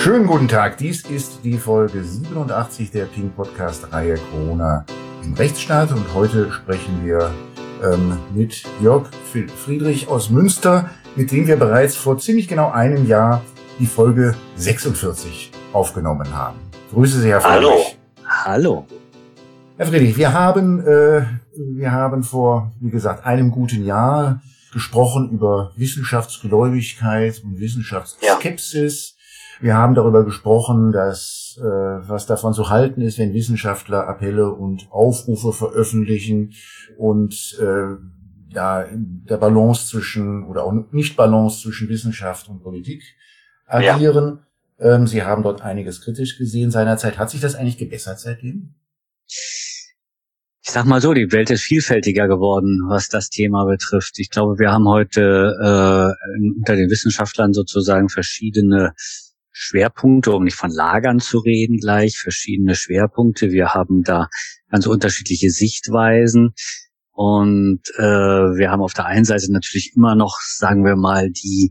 Schönen guten Tag, dies ist die Folge 87 der Ping-Podcast-Reihe Corona im Rechtsstaat und heute sprechen wir mit Jörg Friedrich aus Münster, mit dem wir bereits vor ziemlich genau einem Jahr die Folge 46 aufgenommen haben. Grüße Sie, Herr Friedrich. Hallo. Herr Friedrich, wir haben vor, wie gesagt, einem guten Jahr gesprochen über Wissenschaftsgläubigkeit und Wissenschaftsskepsis. Ja. Wir haben darüber gesprochen, dass was davon zu halten ist, wenn Wissenschaftler Appelle und Aufrufe veröffentlichen und der Balance zwischen oder auch Nicht-Balance zwischen Wissenschaft und Politik agieren. Ja. Sie haben dort einiges kritisch gesehen seinerzeit. Hat sich das eigentlich gebessert seitdem? Ich sag mal so, die Welt ist vielfältiger geworden, was das Thema betrifft. Ich glaube, wir haben heute unter den Wissenschaftlern sozusagen verschiedene Schwerpunkte, um nicht von Lagern zu reden gleich, verschiedene Schwerpunkte. Wir haben da ganz unterschiedliche Sichtweisen und wir haben auf der einen Seite natürlich immer noch, sagen wir mal,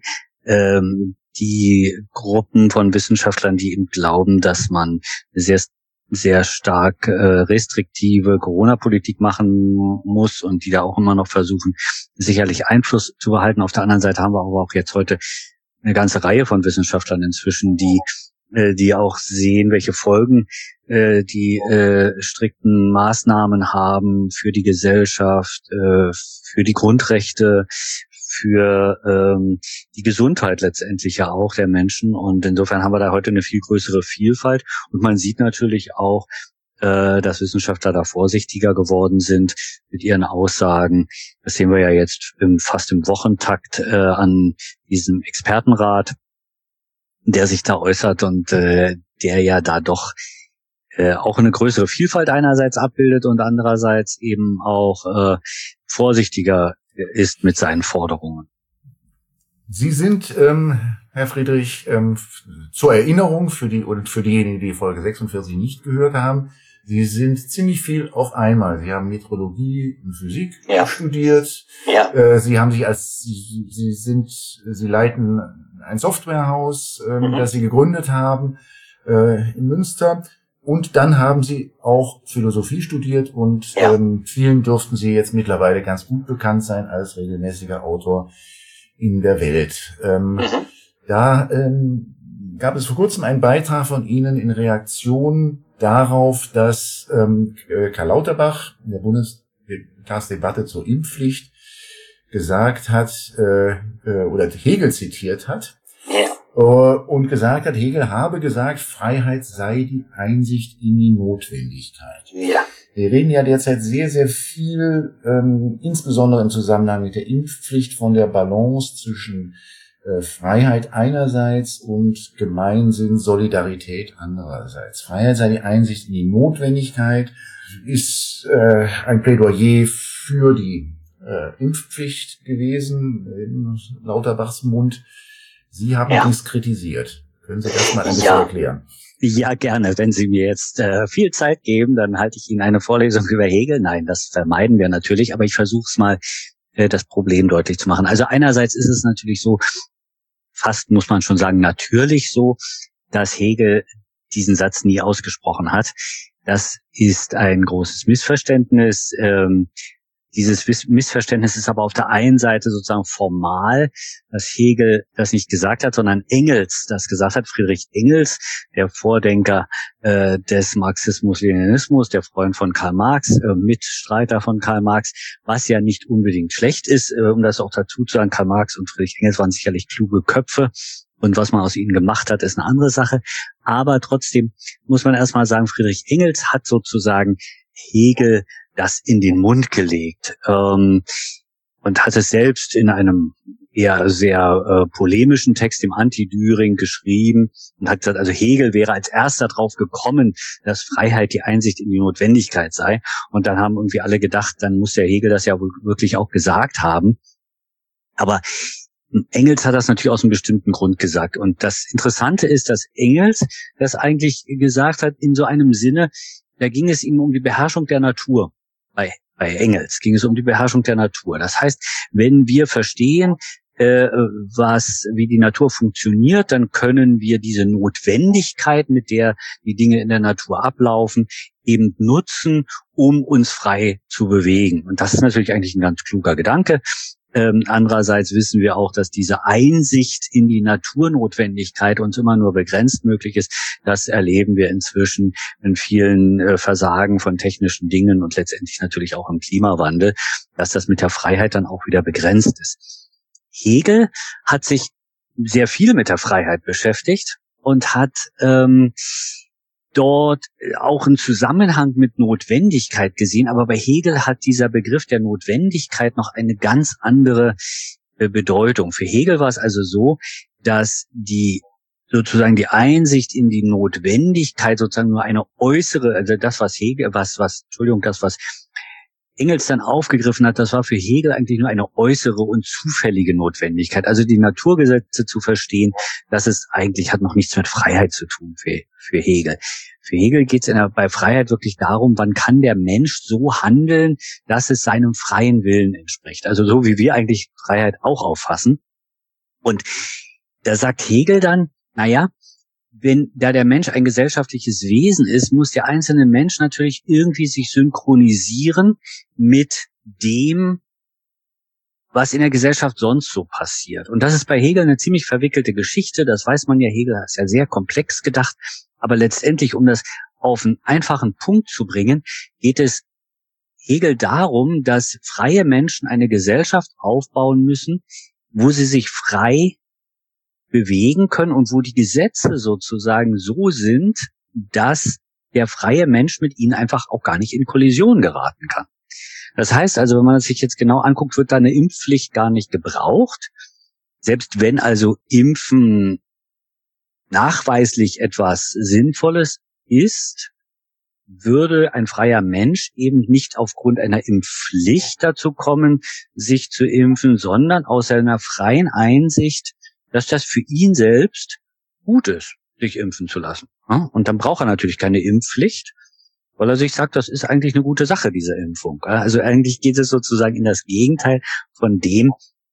die Gruppen von Wissenschaftlern, die eben glauben, dass man sehr stark restriktive Corona-Politik machen muss und die da auch immer noch versuchen, sicherlich Einfluss zu behalten. Auf der anderen Seite haben wir aber auch jetzt heute eine ganze Reihe von Wissenschaftlern inzwischen, die auch sehen, welche Folgen die strikten Maßnahmen haben für die Gesellschaft, für die Grundrechte, für die Gesundheit letztendlich ja auch der Menschen. Und insofern haben wir da heute eine viel größere Vielfalt. Und man sieht natürlich auch, dass Wissenschaftler da vorsichtiger geworden sind mit ihren Aussagen. Das sehen wir ja jetzt fast im Wochentakt an diesem Expertenrat, der sich da äußert und der ja da doch auch eine größere Vielfalt einerseits abbildet und andererseits eben auch vorsichtiger ist mit seinen Forderungen. Sie sind, Herr Friedrich, zur Erinnerung für diejenigen, die Folge 46 nicht gehört haben, Sie sind ziemlich viel auf einmal. Sie haben Metrologie und Physik studiert. Ja. Sie leiten ein Softwarehaus, das Sie gegründet haben, in Münster. Und dann haben Sie auch Philosophie studiert und vielen dürften Sie jetzt mittlerweile ganz gut bekannt sein als regelmäßiger Autor in der Welt. Da gab es vor kurzem einen Beitrag von Ihnen in Reaktion darauf, dass Karl Lauterbach in der Bundestagsdebatte zur Impfpflicht gesagt hat oder Hegel zitiert hat. Und gesagt hat, Hegel habe gesagt, Freiheit sei die Einsicht in die Notwendigkeit. Ja. Wir reden ja derzeit sehr, sehr viel, insbesondere im Zusammenhang mit der Impfpflicht, von der Balance zwischen Freiheit einerseits und Gemeinsinn, Solidarität andererseits. Freiheit sei die Einsicht in die Notwendigkeit, ist ein Plädoyer für die Impfpflicht gewesen, in Lauterbachs Mund. Sie haben dies kritisiert. Können Sie das mal ein bisschen erklären? Ja, gerne. Wenn Sie mir jetzt viel Zeit geben, dann halte ich Ihnen eine Vorlesung über Hegel. Nein, das vermeiden wir natürlich, aber ich versuche es mal, das Problem deutlich zu machen. Also einerseits ist es natürlich so, fast muss man schon sagen, natürlich so, dass Hegel diesen Satz nie ausgesprochen hat. Das ist ein großes Missverständnis. Dieses Missverständnis ist aber auf der einen Seite sozusagen formal, dass Hegel das nicht gesagt hat, sondern Engels das gesagt hat. Friedrich Engels, der Vordenker des Marxismus-Leninismus, der Freund von Karl Marx, Mitstreiter von Karl Marx, was ja nicht unbedingt schlecht ist, um das auch dazu zu sagen. Karl Marx und Friedrich Engels waren sicherlich kluge Köpfe. Und was man aus ihnen gemacht hat, ist eine andere Sache. Aber trotzdem muss man erstmal sagen, Friedrich Engels hat sozusagen Hegel das in den Mund gelegt und hat es selbst in einem eher sehr polemischen Text im Anti-Düring geschrieben und hat gesagt, also Hegel wäre als erster drauf gekommen, dass Freiheit die Einsicht in die Notwendigkeit sei. Und dann haben irgendwie alle gedacht, dann muss der Hegel das ja wohl wirklich auch gesagt haben. Aber Engels hat das natürlich aus einem bestimmten Grund gesagt. Und das Interessante ist, dass Engels das eigentlich gesagt hat in so einem Sinne, da ging es ihm um die Beherrschung der Natur. Bei Engels ging es um die Beherrschung der Natur. Das heißt, wenn wir verstehen, wie die Natur funktioniert, dann können wir diese Notwendigkeit, mit der die Dinge in der Natur ablaufen, eben nutzen, um uns frei zu bewegen. Und das ist natürlich eigentlich ein ganz kluger Gedanke. Andererseits wissen wir auch, dass diese Einsicht in die Naturnotwendigkeit uns immer nur begrenzt möglich ist. Das erleben wir inzwischen in vielen Versagen von technischen Dingen und letztendlich natürlich auch im Klimawandel, dass das mit der Freiheit dann auch wieder begrenzt ist. Hegel hat sich sehr viel mit der Freiheit beschäftigt und hat dort auch einen Zusammenhang mit Notwendigkeit gesehen. Aber bei Hegel hat dieser Begriff der Notwendigkeit noch eine ganz andere Bedeutung. Für Hegel war es also so, dass die Einsicht in die Notwendigkeit sozusagen nur eine äußere, also das, was Engels dann aufgegriffen hat, das war für Hegel eigentlich nur eine äußere und zufällige Notwendigkeit. Also die Naturgesetze zu verstehen, das ist eigentlich, hat noch nichts mit Freiheit zu tun für Hegel. Für Hegel geht es bei Freiheit wirklich darum, wann kann der Mensch so handeln, dass es seinem freien Willen entspricht. Also so wie wir eigentlich Freiheit auch auffassen. Und da sagt Hegel dann, da der Mensch ein gesellschaftliches Wesen ist, muss der einzelne Mensch natürlich irgendwie sich synchronisieren mit dem, was in der Gesellschaft sonst so passiert. Und das ist bei Hegel eine ziemlich verwickelte Geschichte, das weiß man ja, Hegel ist ja sehr komplex gedacht, aber letztendlich, um das auf einen einfachen Punkt zu bringen, geht es Hegel darum, dass freie Menschen eine Gesellschaft aufbauen müssen, wo sie sich frei bewegen können und wo die Gesetze sozusagen so sind, dass der freie Mensch mit ihnen einfach auch gar nicht in Kollision geraten kann. Das heißt also, wenn man sich jetzt genau anguckt, wird da eine Impfpflicht gar nicht gebraucht. Selbst wenn also Impfen nachweislich etwas Sinnvolles ist, würde ein freier Mensch eben nicht aufgrund einer Impfpflicht dazu kommen, sich zu impfen, sondern aus seiner freien Einsicht, dass das für ihn selbst gut ist, sich impfen zu lassen. Und dann braucht er natürlich keine Impfpflicht, weil er sich sagt, das ist eigentlich eine gute Sache, diese Impfung. Also eigentlich geht es sozusagen in das Gegenteil von dem,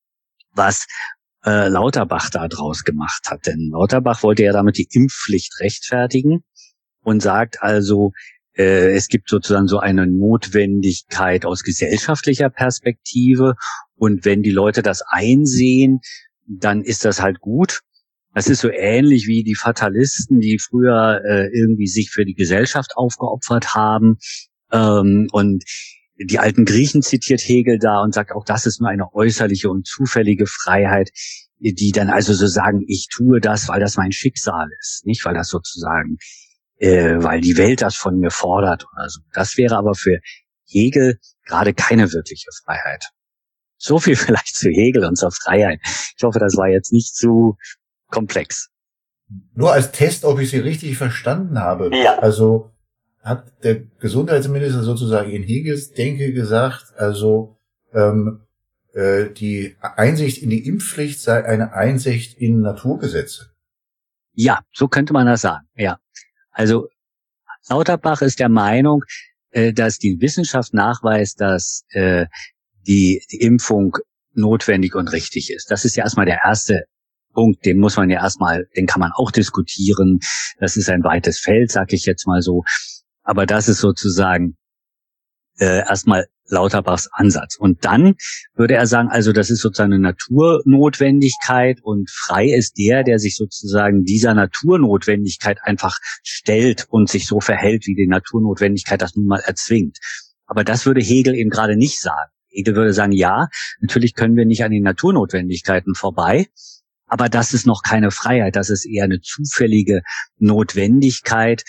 was Lauterbach da draus gemacht hat. Denn Lauterbach wollte ja damit die Impfpflicht rechtfertigen und sagt also, es gibt sozusagen so eine Notwendigkeit aus gesellschaftlicher Perspektive und wenn die Leute das einsehen, dann ist das halt gut. Das ist so ähnlich wie die Fatalisten, die früher irgendwie sich für die Gesellschaft aufgeopfert haben. Und die alten Griechen zitiert Hegel da und sagt, auch das ist nur eine äußerliche und zufällige Freiheit, die dann also so sagen, ich tue das, weil das mein Schicksal ist, nicht weil das sozusagen, weil die Welt das von mir fordert oder so. Das wäre aber für Hegel gerade keine wirkliche Freiheit. So viel vielleicht zu Hegel und zur Freiheit. Ich hoffe, das war jetzt nicht zu komplex. Nur als Test, ob ich Sie richtig verstanden habe. Ja. Also hat der Gesundheitsminister sozusagen in Hegels Denke gesagt, also die Einsicht in die Impfpflicht sei eine Einsicht in Naturgesetze. Ja, so könnte man das sagen. Ja. Also Lauterbach ist der Meinung, dass die Wissenschaft nachweist, dass die Impfung notwendig und richtig ist. Das ist ja erstmal der erste Punkt, den kann man auch diskutieren. Das ist ein weites Feld, sag ich jetzt mal so. Aber das ist sozusagen erstmal Lauterbachs Ansatz. Und dann würde er sagen, also das ist sozusagen eine Naturnotwendigkeit und frei ist der sich sozusagen dieser Naturnotwendigkeit einfach stellt und sich so verhält, wie die Naturnotwendigkeit das nun mal erzwingt. Aber das würde Hegel eben gerade nicht sagen. Hegel würde sagen, ja, natürlich können wir nicht an den Naturnotwendigkeiten vorbei, aber das ist noch keine Freiheit, das ist eher eine zufällige Notwendigkeit.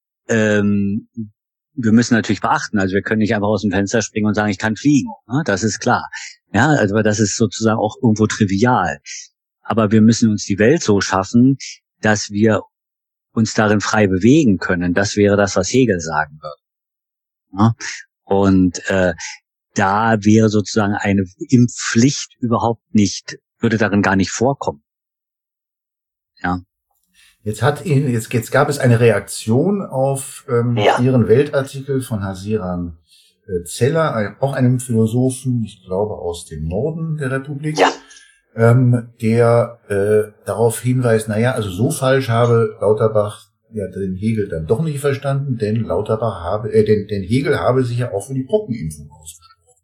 Wir müssen natürlich beachten, also wir können nicht einfach aus dem Fenster springen und sagen, ich kann fliegen, ne? Das ist klar. Ja, also das ist sozusagen auch irgendwo trivial. Aber wir müssen uns die Welt so schaffen, dass wir uns darin frei bewegen können. Das wäre das, was Hegel sagen würde. Ja? Und da wäre sozusagen eine Impfpflicht überhaupt nicht, würde darin gar nicht vorkommen. Ja. Jetzt gab es eine Reaktion auf Ihren Weltartikel von Hasiran Zeller, auch einem Philosophen, ich glaube aus dem Norden der Republik. Ja. der darauf hinweist, also so falsch habe Lauterbach ja den Hegel dann doch nicht verstanden, denn denn Hegel habe sich ja auch für die Pockenimpfung ausgesprochen.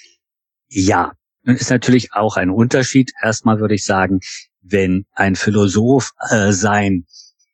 Ja, und ist natürlich auch ein Unterschied. Erstmal würde ich sagen, wenn ein Philosoph sein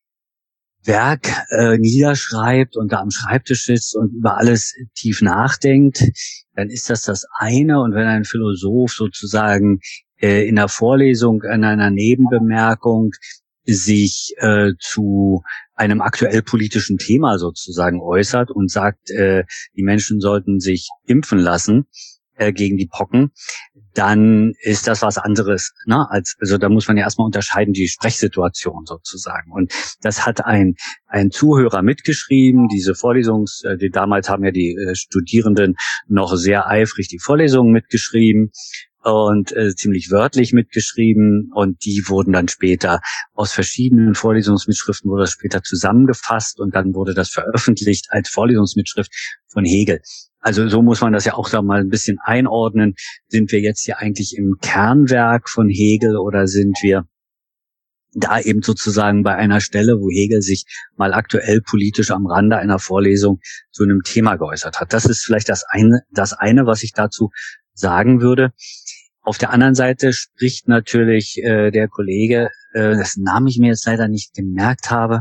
Werk niederschreibt und da am Schreibtisch sitzt und über alles tief nachdenkt, dann ist das eine. Und wenn ein Philosoph sozusagen in der Vorlesung, in einer Nebenbemerkung sich zu einem aktuell politischen Thema sozusagen äußert und sagt, die Menschen sollten sich impfen lassen gegen die Pocken, dann ist das was anderes, ne? Also da muss man ja erstmal unterscheiden, die Sprechsituation sozusagen. Und das hat ein Zuhörer mitgeschrieben, diese damals haben ja die Studierenden noch sehr eifrig die Vorlesungen mitgeschrieben und ziemlich wörtlich mitgeschrieben, und die wurden dann später aus verschiedenen Vorlesungsmitschriften wurde das später zusammengefasst und dann wurde das veröffentlicht als Vorlesungsmitschrift von Hegel. Also so muss man das ja auch da mal ein bisschen einordnen. Sind wir jetzt hier eigentlich im Kernwerk von Hegel oder sind wir da eben sozusagen bei einer Stelle, wo Hegel sich mal aktuell politisch am Rande einer Vorlesung zu einem Thema geäußert hat? Das ist vielleicht das eine, was ich dazu sagen würde. Auf der anderen Seite spricht natürlich der Kollege, dessen Namen ich mir jetzt leider nicht gemerkt habe,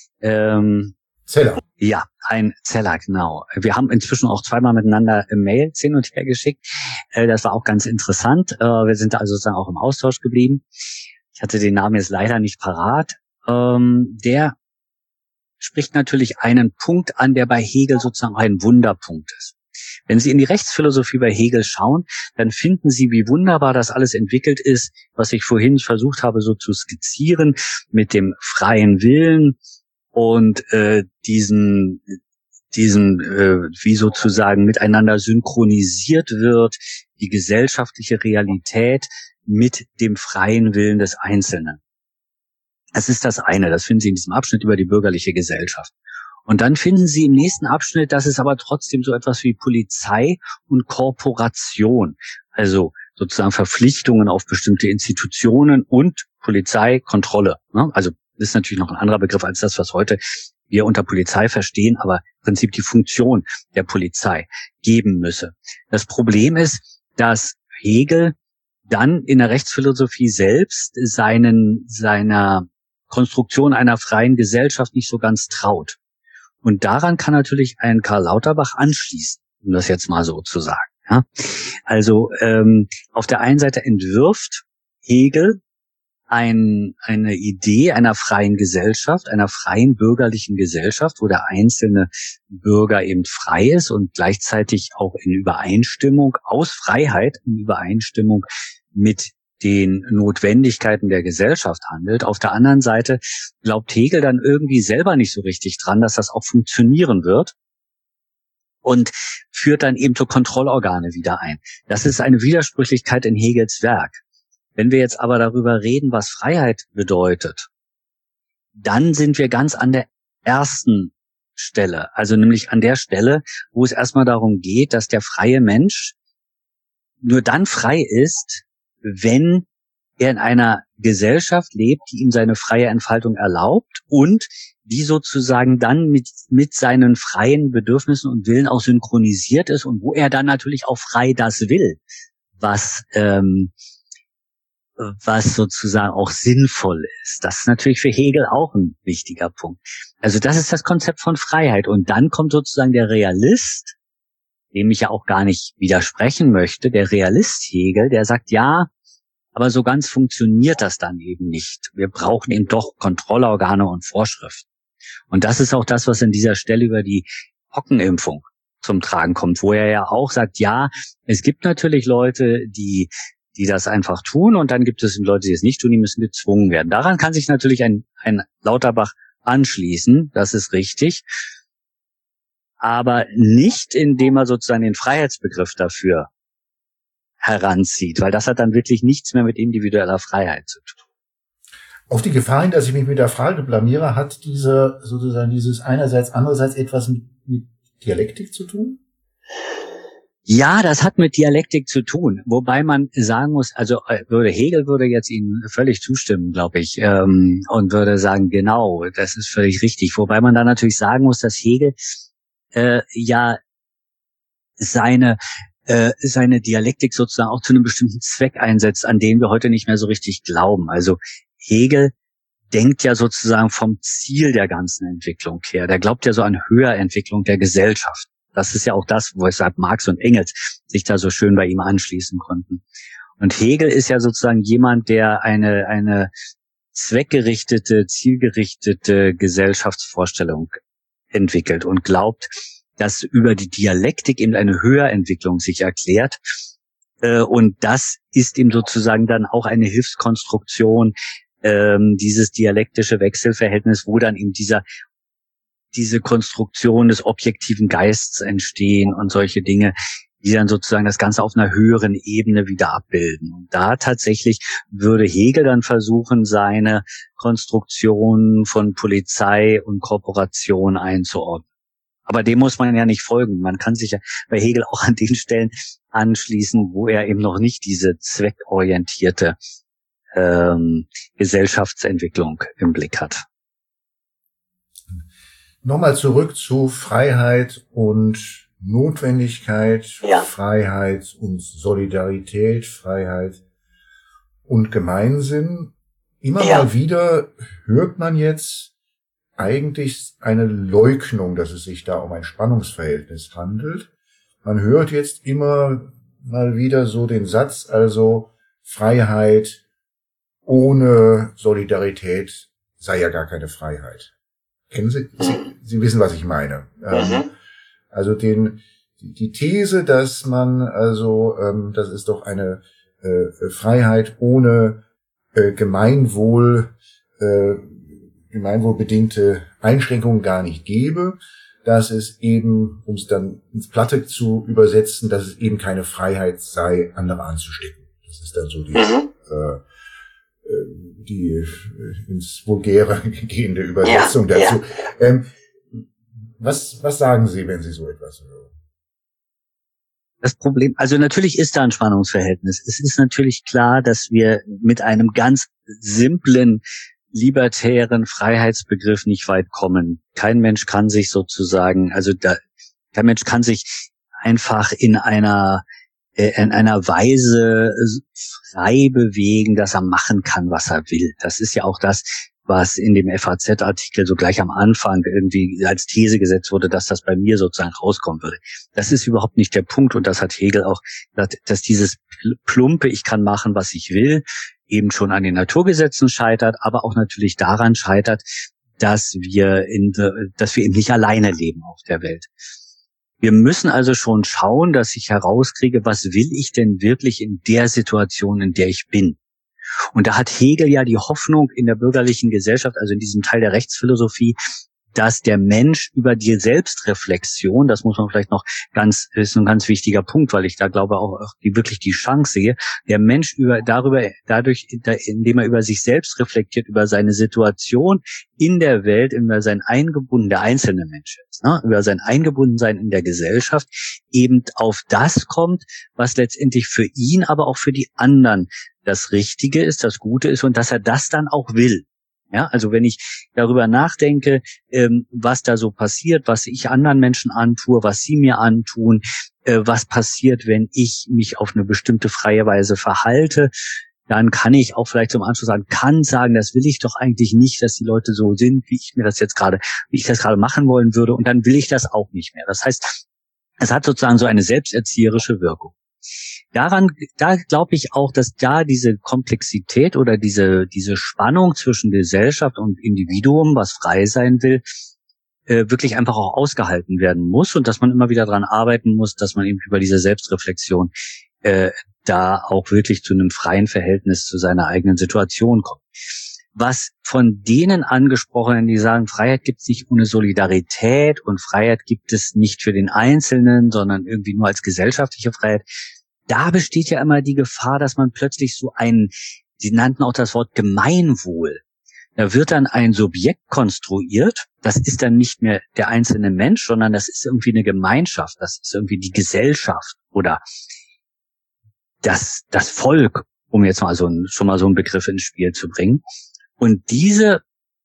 Zeller. Ja, ein Zeller, genau. Wir haben inzwischen auch zweimal miteinander Mails hin und her geschickt. Das war auch ganz interessant. Wir sind da also sozusagen auch im Austausch geblieben. Ich hatte den Namen jetzt leider nicht parat. Der spricht natürlich einen Punkt an, der bei Hegel sozusagen ein Wunderpunkt ist. Wenn Sie in die Rechtsphilosophie bei Hegel schauen, dann finden Sie, wie wunderbar das alles entwickelt ist, was ich vorhin versucht habe so zu skizzieren, mit dem freien Willen und diesen wie sozusagen miteinander synchronisiert wird, die gesellschaftliche Realität mit dem freien Willen des Einzelnen. Das ist das eine, das finden Sie in diesem Abschnitt über die bürgerliche Gesellschaft. Und dann finden Sie im nächsten Abschnitt, dass es aber trotzdem so etwas wie Polizei und Korporation, also sozusagen Verpflichtungen auf bestimmte Institutionen und Polizeikontrolle, ne? Also das ist natürlich noch ein anderer Begriff als das, was heute wir unter Polizei verstehen, aber im Prinzip die Funktion der Polizei geben müsse. Das Problem ist, dass Hegel dann in der Rechtsphilosophie selbst seiner Konstruktion einer freien Gesellschaft nicht so ganz traut. Und daran kann natürlich ein Karl Lauterbach anschließen, um das jetzt mal so zu sagen. Ja? Also auf der einen Seite entwirft Hegel eine Idee einer freien Gesellschaft, einer freien bürgerlichen Gesellschaft, wo der einzelne Bürger eben frei ist und gleichzeitig auch in Übereinstimmung, aus Freiheit, in Übereinstimmung mit den Notwendigkeiten der Gesellschaft handelt. Auf der anderen Seite glaubt Hegel dann irgendwie selber nicht so richtig dran, dass das auch funktionieren wird und führt dann eben so Kontrollorgane wieder ein. Das ist eine Widersprüchlichkeit in Hegels Werk. Wenn wir jetzt aber darüber reden, was Freiheit bedeutet, dann sind wir ganz an der ersten Stelle, also nämlich an der Stelle, wo es erstmal darum geht, dass der freie Mensch nur dann frei ist, wenn er in einer Gesellschaft lebt, die ihm seine freie Entfaltung erlaubt und die sozusagen dann mit seinen freien Bedürfnissen und Willen auch synchronisiert ist und wo er dann natürlich auch frei das will, was sozusagen auch sinnvoll ist. Das ist natürlich für Hegel auch ein wichtiger Punkt. Also das ist das Konzept von Freiheit. Und dann kommt sozusagen der Realist, dem ich ja auch gar nicht widersprechen möchte, der Realist Hegel, der sagt, ja, aber so ganz funktioniert das dann eben nicht. Wir brauchen eben doch Kontrollorgane und Vorschriften. Und das ist auch das, was an dieser Stelle über die Pockenimpfung zum Tragen kommt, wo er ja auch sagt, ja, es gibt natürlich Leute, die das einfach tun, und dann gibt es Leute, die es nicht tun, die müssen gezwungen werden. Daran kann sich natürlich ein Lauterbach anschließen, das ist richtig, aber nicht, indem er sozusagen den Freiheitsbegriff dafür heranzieht, weil das hat dann wirklich nichts mehr mit individueller Freiheit zu tun. Auf die Gefahr hin, dass ich mich mit der Frage blamiere, hat dieses einerseits, andererseits etwas mit Dialektik zu tun? Ja, das hat mit Dialektik zu tun, wobei man sagen muss, also Hegel würde jetzt Ihnen völlig zustimmen, glaube ich, und würde sagen, genau, das ist völlig richtig. Wobei man da natürlich sagen muss, dass Hegel ja seine Dialektik sozusagen auch zu einem bestimmten Zweck einsetzt, an den wir heute nicht mehr so richtig glauben. Also Hegel denkt ja sozusagen vom Ziel der ganzen Entwicklung her. Der glaubt ja so an Höherentwicklung der Gesellschaft. Das ist ja auch das, weshalb Marx und Engels sich da so schön bei ihm anschließen konnten. Und Hegel ist ja sozusagen jemand, der eine zweckgerichtete, zielgerichtete Gesellschaftsvorstellung entwickelt und glaubt, dass über die Dialektik eben eine Höherentwicklung sich erklärt. Und das ist ihm sozusagen dann auch eine Hilfskonstruktion, dieses dialektische Wechselverhältnis, wo dann eben diese Konstruktion des objektiven Geistes entstehen und solche Dinge, die dann sozusagen das Ganze auf einer höheren Ebene wieder abbilden. Und da tatsächlich würde Hegel dann versuchen, seine Konstruktion von Polizei und Korporation einzuordnen. Aber dem muss man ja nicht folgen. Man kann sich ja bei Hegel auch an den Stellen anschließen, wo er eben noch nicht diese zweckorientierte Gesellschaftsentwicklung im Blick hat. Nochmal zurück zu Freiheit und Notwendigkeit, ja. Freiheit und Solidarität, Freiheit und Gemeinsinn. Immer mal wieder hört man jetzt eigentlich eine Leugnung, dass es sich da um ein Spannungsverhältnis handelt. Man hört jetzt immer mal wieder so den Satz, also Freiheit ohne Solidarität sei ja gar keine Freiheit. Kennen Sie? Sie wissen, was ich meine. Also die These, dass man das ist doch eine Freiheit ohne gemeinwohlbedingte Einschränkungen gar nicht gäbe, dass es eben, um es dann ins Platte zu übersetzen, dass es eben keine Freiheit sei, andere anzustecken. Das ist dann so die ins Vulgäre gehende Übersetzung dazu. Ja. Was sagen Sie, wenn Sie so etwas hören? Das Problem, also natürlich ist da ein Spannungsverhältnis. Es ist natürlich klar, dass wir mit einem ganz simplen, libertären Freiheitsbegriff nicht weit kommen. Kein Mensch kann sich sozusagen, kein Mensch kann sich einfach in einer Weise frei bewegen, dass er machen kann, was er will. Das ist ja auch das, was in dem FAZ-Artikel so gleich am Anfang irgendwie als These gesetzt wurde, dass das bei mir sozusagen rauskommen würde. Das ist überhaupt nicht der Punkt, und das hat Hegel auch gesagt, dass dieses plumpe, ich kann machen, was ich will, eben schon an den Naturgesetzen scheitert, aber auch natürlich daran scheitert, dass wir eben nicht alleine leben auf der Welt. Wir müssen also schon schauen, dass ich herauskriege, was will ich denn wirklich in der Situation, in der ich bin. Und da hat Hegel ja die Hoffnung in der bürgerlichen Gesellschaft, also in diesem Teil der Rechtsphilosophie, dass der Mensch über die Selbstreflexion, das muss man vielleicht noch ist ein ganz wichtiger Punkt, weil ich da glaube auch wirklich die Chance sehe, der Mensch indem er über sich selbst reflektiert, über seine Situation in der Welt, über sein der einzelne Mensch ist, über sein Eingebundensein in der Gesellschaft, eben auf das kommt, was letztendlich für ihn, aber auch für die anderen das Richtige ist, das Gute ist, und dass er das dann auch will. Ja, also wenn ich darüber nachdenke, was da so passiert, was ich anderen Menschen antue, was sie mir antun, was passiert, wenn ich mich auf eine bestimmte freie Weise verhalte, dann kann ich auch vielleicht zum Anschluss sagen, das will ich doch eigentlich nicht, dass die Leute so sind, wie ich das gerade machen wollen würde, und dann will ich das auch nicht mehr. Das heißt, es hat sozusagen so eine selbsterzieherische Wirkung. Da glaube ich auch, dass da diese Komplexität oder diese Spannung zwischen Gesellschaft und Individuum, was frei sein will, wirklich einfach auch ausgehalten werden muss, und dass man immer wieder dran arbeiten muss, dass man eben über diese Selbstreflexion da auch wirklich zu einem freien Verhältnis zu seiner eigenen Situation kommt. Was von denen Angesprochenen, die sagen, Freiheit gibt es nicht ohne Solidarität und Freiheit gibt es nicht für den Einzelnen, sondern irgendwie nur als gesellschaftliche Freiheit, da besteht ja immer die Gefahr, dass man plötzlich sie nannten auch das Wort Gemeinwohl, Da wird dann ein Subjekt konstruiert. Das ist dann nicht mehr der einzelne Mensch, sondern das ist irgendwie eine Gemeinschaft. Das ist irgendwie die Gesellschaft oder das Volk, um jetzt mal schon mal so einen Begriff ins Spiel zu bringen. Und dieses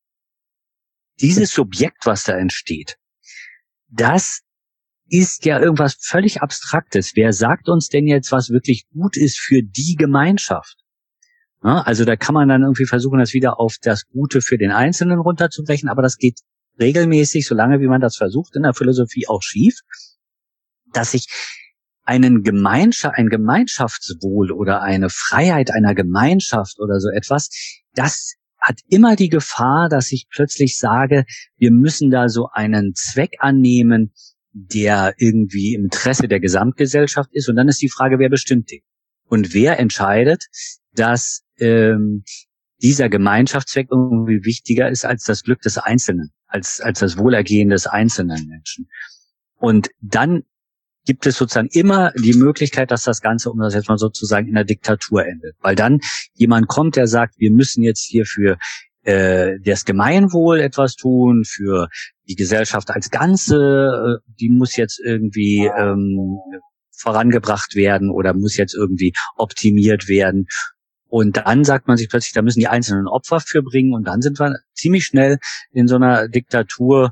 Subjekt, was da entsteht, das ist ja irgendwas völlig Abstraktes. Wer sagt uns denn jetzt, was wirklich gut ist für die Gemeinschaft? Ja, also da kann man dann irgendwie versuchen, das wieder auf das Gute für den Einzelnen runterzubrechen, aber das geht regelmäßig, solange wie man das versucht, in der Philosophie auch schief, dass sich ein Gemeinschaftswohl oder eine Freiheit einer Gemeinschaft oder so etwas, das hat immer die Gefahr, dass ich plötzlich sage, wir müssen da so einen Zweck annehmen, der irgendwie im Interesse der Gesamtgesellschaft ist. Und dann ist die Frage, wer bestimmt den? Und wer entscheidet, dass dieser Gemeinschaftszweck irgendwie wichtiger ist als das Glück des Einzelnen, als das Wohlergehen des einzelnen Menschen? Und dann gibt es sozusagen immer die Möglichkeit, dass das Ganze, um das jetzt mal sozusagen, in der Diktatur endet. Weil dann jemand kommt, der sagt, wir müssen jetzt hier für das Gemeinwohl etwas tun, für die Gesellschaft als Ganze, die muss jetzt irgendwie vorangebracht werden oder muss jetzt irgendwie optimiert werden. Und dann sagt man sich plötzlich, da müssen die einzelnen Opfer für bringen und dann sind wir ziemlich schnell in so einer Diktatur,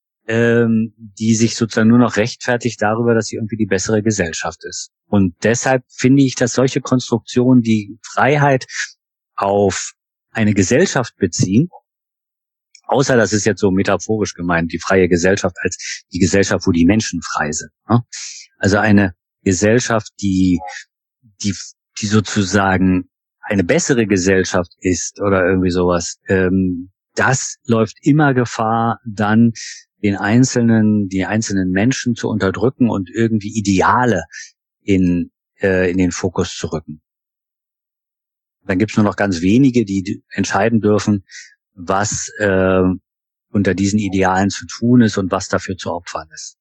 die sich sozusagen nur noch rechtfertigt darüber, dass sie irgendwie die bessere Gesellschaft ist. Und deshalb finde ich, dass solche Konstruktionen die Freiheit auf eine Gesellschaft beziehen, außer das ist jetzt so metaphorisch gemeint, die freie Gesellschaft als die Gesellschaft, wo die Menschen frei sind. Ne? Also eine Gesellschaft, die sozusagen eine bessere Gesellschaft ist oder irgendwie sowas, das läuft immer Gefahr, dann die einzelnen Menschen zu unterdrücken und irgendwie Ideale in den Fokus zu rücken. Dann gibt's nur noch ganz wenige, die entscheiden dürfen, was unter diesen Idealen zu tun ist und was dafür zu opfern ist.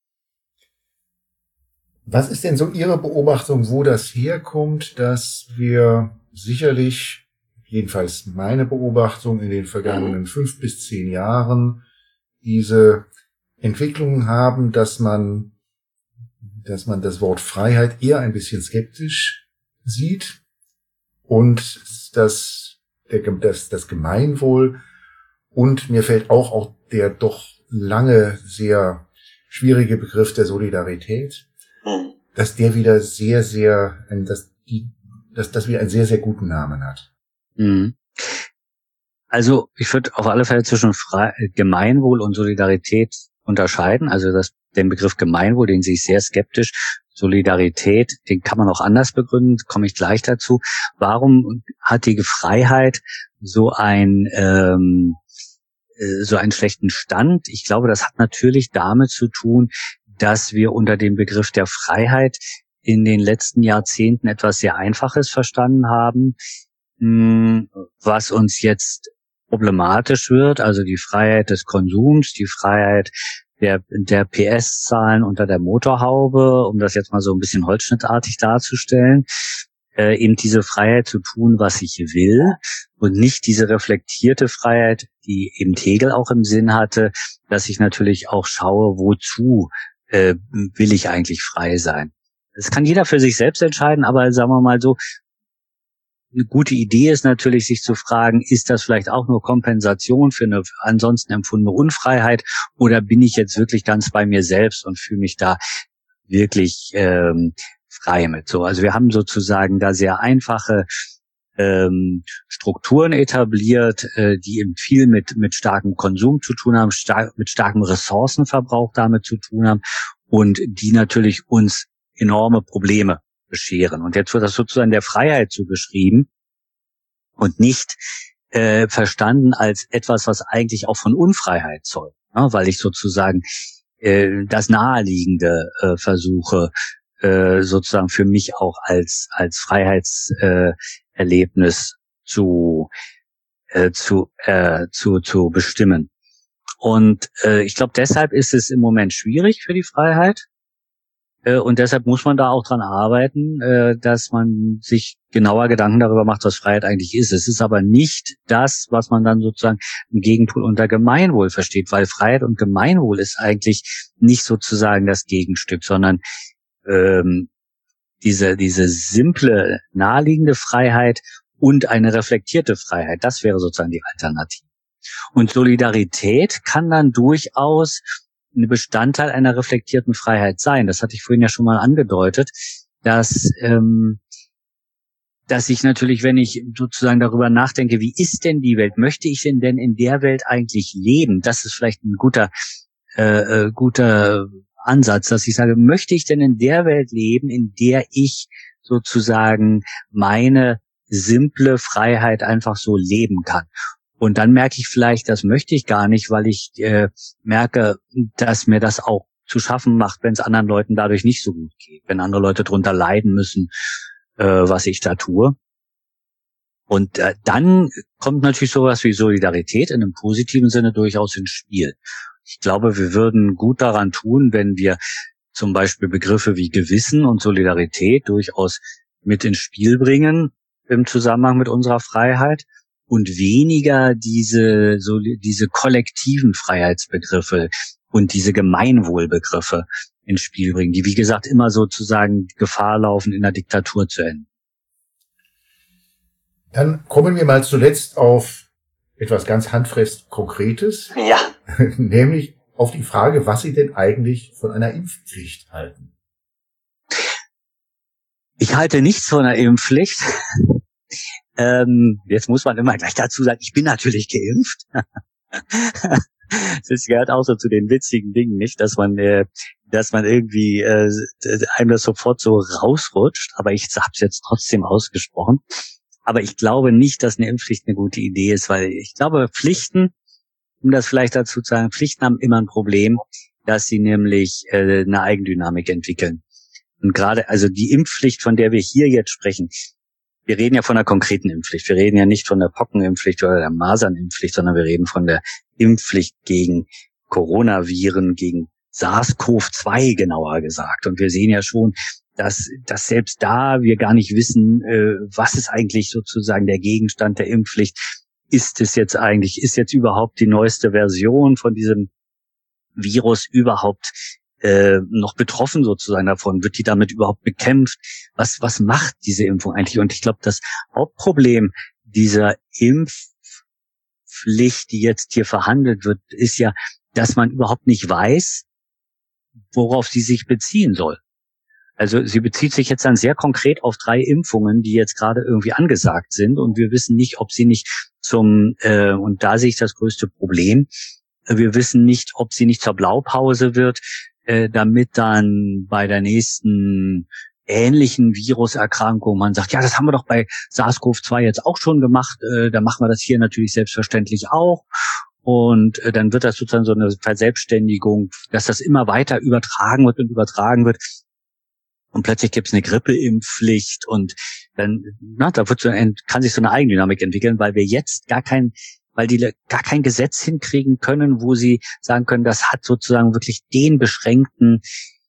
Was ist denn so Ihre Beobachtung, wo das herkommt, dass wir sicherlich, jedenfalls meine Beobachtung in den vergangenen 5 bis 10 Jahren, diese Entwicklungen haben, dass man das Wort Freiheit eher ein bisschen skeptisch sieht und das Gemeinwohl und mir fällt auch der doch lange sehr schwierige Begriff der Solidarität, dass der wieder sehr, sehr, dass das wieder einen sehr, sehr guten Namen hat. Mhm. Also ich würde auf alle Fälle zwischen Gemeinwohl und Solidarität unterscheiden. Also den Begriff Gemeinwohl, den sehe ich sehr skeptisch. Solidarität, den kann man auch anders begründen, komme ich gleich dazu. Warum hat die Freiheit so einen schlechten Stand? Ich glaube, das hat natürlich damit zu tun, dass wir unter dem Begriff der Freiheit in den letzten Jahrzehnten etwas sehr Einfaches verstanden haben, was uns jetzt problematisch wird, also die Freiheit des Konsums, die Freiheit der PS-Zahlen unter der Motorhaube, um das jetzt mal so ein bisschen holzschnittartig darzustellen, eben diese Freiheit zu tun, was ich will und nicht diese reflektierte Freiheit, die eben Hegel auch im Sinn hatte, dass ich natürlich auch schaue, wozu will ich eigentlich frei sein. Das kann jeder für sich selbst entscheiden, aber sagen wir mal so, eine gute Idee ist natürlich, sich zu fragen, ist das vielleicht auch nur Kompensation für eine ansonsten empfundene Unfreiheit oder bin ich jetzt wirklich ganz bei mir selbst und fühle mich da wirklich frei mit? So, also wir haben sozusagen da sehr einfache Strukturen etabliert, die eben viel mit starkem Konsum zu tun haben, mit starkem Ressourcenverbrauch damit zu tun haben und die natürlich uns enorme Probleme bescheren. Und jetzt wird das sozusagen der Freiheit zugeschrieben und nicht verstanden als etwas, was eigentlich auch von Unfreiheit zeugt, ne? Weil ich sozusagen das Naheliegende versuche sozusagen für mich auch als Freiheitserlebnis zu bestimmen. Und ich glaube, deshalb ist es im Moment schwierig für die Freiheit. Und deshalb muss man da auch dran arbeiten, dass man sich genauer Gedanken darüber macht, was Freiheit eigentlich ist. Es ist aber nicht das, was man dann sozusagen im Gegenpol unter Gemeinwohl versteht, weil Freiheit und Gemeinwohl ist eigentlich nicht sozusagen das Gegenstück, sondern diese simple, naheliegende Freiheit und eine reflektierte Freiheit, das wäre sozusagen die Alternative. Und Solidarität kann dann durchaus ein Bestandteil einer reflektierten Freiheit sein. Das hatte ich vorhin ja schon mal angedeutet, dass ich natürlich, wenn ich sozusagen darüber nachdenke, wie ist denn die Welt, möchte ich denn in der Welt eigentlich leben? Das ist vielleicht ein guter Ansatz, dass ich sage, möchte ich denn in der Welt leben, in der ich sozusagen meine simple Freiheit einfach so leben kann? Und dann merke ich vielleicht, das möchte ich gar nicht, weil ich merke, dass mir das auch zu schaffen macht, wenn es anderen Leuten dadurch nicht so gut geht, wenn andere Leute drunter leiden müssen, was ich da tue. Und dann kommt natürlich sowas wie Solidarität in einem positiven Sinne durchaus ins Spiel. Ich glaube, wir würden gut daran tun, wenn wir zum Beispiel Begriffe wie Gewissen und Solidarität durchaus mit ins Spiel bringen im Zusammenhang mit unserer Freiheit und weniger diese kollektiven Freiheitsbegriffe und diese Gemeinwohlbegriffe ins Spiel bringen, die, wie gesagt, immer sozusagen Gefahr laufen, in der Diktatur zu enden. Dann kommen wir mal zuletzt auf etwas ganz handfest Konkretes. Ja. Nämlich auf die Frage, was Sie denn eigentlich von einer Impfpflicht halten. Ich halte nichts von einer Impfpflicht. Jetzt muss man immer gleich dazu sagen, ich bin natürlich geimpft. Das gehört auch so zu den witzigen Dingen, nicht, dass man irgendwie einem das sofort so rausrutscht. Aber ich habe es jetzt trotzdem ausgesprochen. Aber ich glaube nicht, dass eine Impfpflicht eine gute Idee ist, weil ich glaube, Pflichten, um das vielleicht dazu zu sagen, Pflichten haben immer ein Problem, dass sie nämlich eine Eigendynamik entwickeln. Und gerade, also die Impfpflicht, von der wir hier jetzt sprechen, wir reden ja von einer konkreten Impfpflicht. Wir reden ja nicht von der Pockenimpfpflicht oder der Masernimpfpflicht, sondern wir reden von der Impfpflicht gegen Coronaviren, gegen SARS-CoV-2 genauer gesagt. Und wir sehen ja schon, dass selbst da wir gar nicht wissen, was ist eigentlich sozusagen der Gegenstand der Impfpflicht. Ist jetzt überhaupt die neueste Version von diesem Virus überhaupt noch betroffen sozusagen davon? Wird die damit überhaupt bekämpft? Was macht diese Impfung eigentlich? Und ich glaube, das Hauptproblem dieser Impfpflicht, die jetzt hier verhandelt wird, ist ja, dass man überhaupt nicht weiß, worauf sie sich beziehen soll. Also sie bezieht sich jetzt dann sehr konkret auf 3 Impfungen, die jetzt gerade irgendwie angesagt sind, und wir wissen nicht, ob sie nicht und da sehe ich das größte Problem, wir wissen nicht, ob sie nicht zur Blaupause wird, damit dann bei der nächsten ähnlichen Viruserkrankung man sagt, ja, das haben wir doch bei SARS-CoV-2 jetzt auch schon gemacht, da machen wir das hier natürlich selbstverständlich auch. Und dann wird das sozusagen so eine Verselbstständigung, dass das immer weiter übertragen wird. Und plötzlich gibt es eine Grippeimpfpflicht und dann, kann sich so eine Eigendynamik entwickeln, weil wir jetzt weil die gar kein Gesetz hinkriegen können, wo sie sagen können, das hat sozusagen wirklich den beschränkten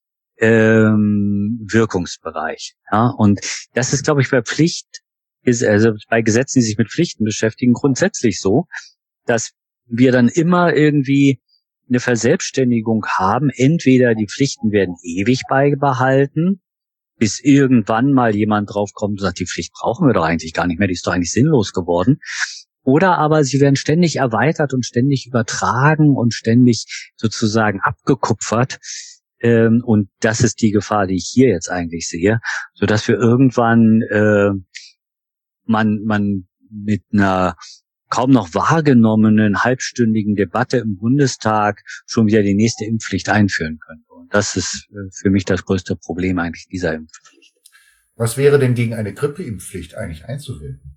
Wirkungsbereich. Ja, und das ist, glaube ich, bei bei Gesetzen, die sich mit Pflichten beschäftigen, grundsätzlich so, dass wir dann immer irgendwie eine Verselbstständigung haben. Entweder die Pflichten werden ewig beibehalten, bis irgendwann mal jemand draufkommt und sagt, die Pflicht brauchen wir doch eigentlich gar nicht mehr, die ist doch eigentlich sinnlos geworden. Oder aber sie werden ständig erweitert und ständig übertragen und ständig sozusagen abgekupfert. Und das ist die Gefahr, die ich hier jetzt eigentlich sehe, sodass wir irgendwann man mit einer kaum noch wahrgenommenen halbstündigen Debatte im Bundestag schon wieder die nächste Impfpflicht einführen könnte. Und das ist für mich das größte Problem eigentlich dieser Impfpflicht. Was wäre denn gegen eine Grippeimpfpflicht eigentlich einzuwenden?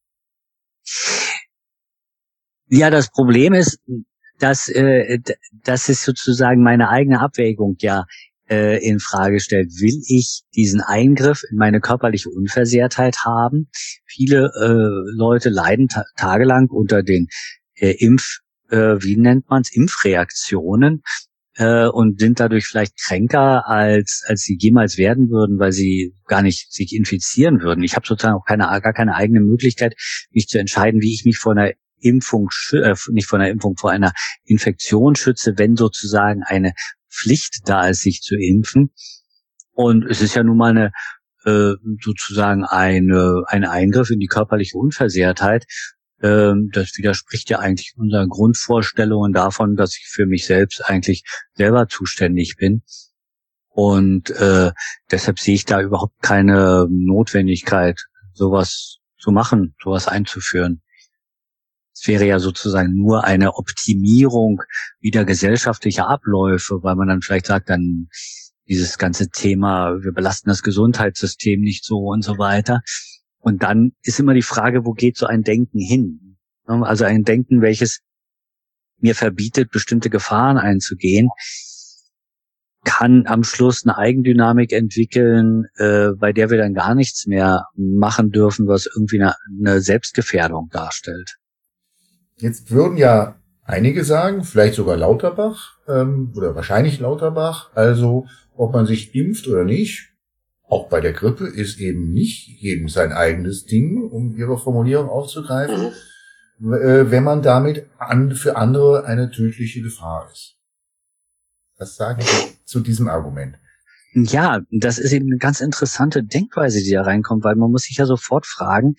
Ja, das Problem ist, dass es sozusagen meine eigene Abwägung in Frage stellt. Will ich diesen Eingriff in meine körperliche Unversehrtheit haben? Viele Leute leiden tagelang unter den Impfreaktionen. und sind dadurch vielleicht kränker, als sie jemals werden würden, weil sie gar nicht sich infizieren würden. Ich habe sozusagen auch gar keine eigene Möglichkeit, mich zu entscheiden, wie ich mich vor einer Impfung, nicht vor einer Impfung, vor einer Infektion schütze, wenn sozusagen eine Pflicht da ist, sich zu impfen. Und es ist ja nun mal sozusagen ein Eingriff in die körperliche Unversehrtheit. Das widerspricht ja eigentlich unseren Grundvorstellungen davon, dass ich für mich selbst eigentlich selber zuständig bin. Und deshalb sehe ich da überhaupt keine Notwendigkeit, sowas zu machen, sowas einzuführen. Es wäre ja sozusagen nur eine Optimierung wieder gesellschaftlicher Abläufe, weil man dann vielleicht sagt, dann dieses ganze Thema, wir belasten das Gesundheitssystem nicht so und so weiter. Und dann ist immer die Frage, wo geht so ein Denken hin? Also ein Denken, welches mir verbietet, bestimmte Gefahren einzugehen, kann am Schluss eine Eigendynamik entwickeln, bei der wir dann gar nichts mehr machen dürfen, was irgendwie eine Selbstgefährdung darstellt. Jetzt würden ja einige sagen, vielleicht sogar Lauterbach, oder wahrscheinlich Lauterbach, also ob man sich impft oder nicht, auch bei der Grippe ist eben nicht jedem sein eigenes Ding, um Ihre Formulierung aufzugreifen, wenn man damit für andere eine tödliche Gefahr ist. Was sagen Sie zu diesem Argument? Ja, das ist eben eine ganz interessante Denkweise, die da reinkommt, weil man muss sich ja sofort fragen,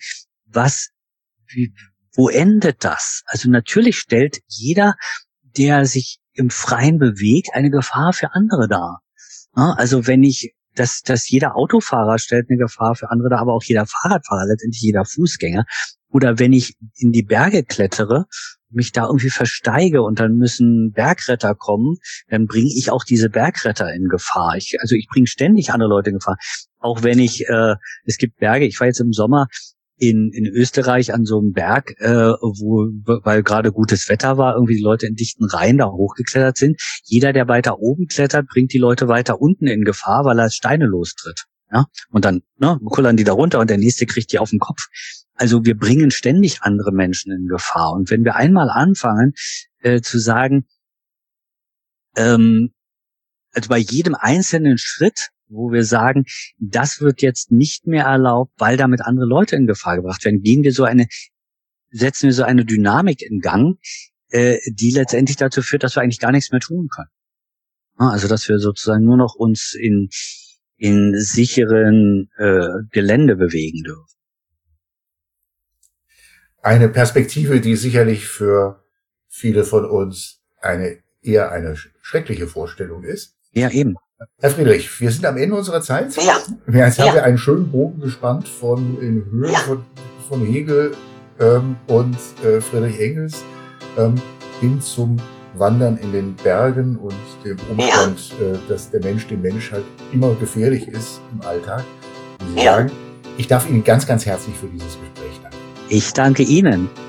wo endet das? Also natürlich stellt jeder, der sich im Freien bewegt, eine Gefahr für andere dar. Also wenn dass jeder Autofahrer stellt eine Gefahr für andere dar, aber auch jeder Fahrradfahrer, letztendlich jeder Fußgänger. Oder wenn ich in die Berge klettere, mich da irgendwie versteige und dann müssen Bergretter kommen, dann bringe ich auch diese Bergretter in Gefahr. Ich bringe ständig andere Leute in Gefahr. Auch wenn es gibt Berge, ich war jetzt im Sommer in Österreich an so einem Berg, weil gerade gutes Wetter war, irgendwie die Leute in dichten Reihen da hochgeklettert sind. Jeder, der weiter oben klettert, bringt die Leute weiter unten in Gefahr, weil er Steine lostritt. Ja? Und dann kullern die da runter und der nächste kriegt die auf den Kopf. Also wir bringen ständig andere Menschen in Gefahr. Und wenn wir einmal anfangen zu sagen, also bei jedem einzelnen Schritt, wo wir sagen, das wird jetzt nicht mehr erlaubt, weil damit andere Leute in Gefahr gebracht werden, setzen wir so eine Dynamik in Gang, die letztendlich dazu führt, dass wir eigentlich gar nichts mehr tun können. Also dass wir sozusagen nur noch uns in sicheren Gelände bewegen dürfen. Eine Perspektive, die sicherlich für viele von uns eher eine schreckliche Vorstellung ist. Ja, eben. Herr Friedrich, wir sind am Ende unserer Zeit. Ja. Jetzt haben wir einen schönen Bogen gespannt in Höhe von Hegel und Friedrich Engels hin zum Wandern in den Bergen und dem Umstand, dass der Mensch dem Mensch halt immer gefährlich ist im Alltag. Wie Sie sagen, ich darf Ihnen ganz, ganz herzlich für dieses Gespräch danken. Ich danke Ihnen.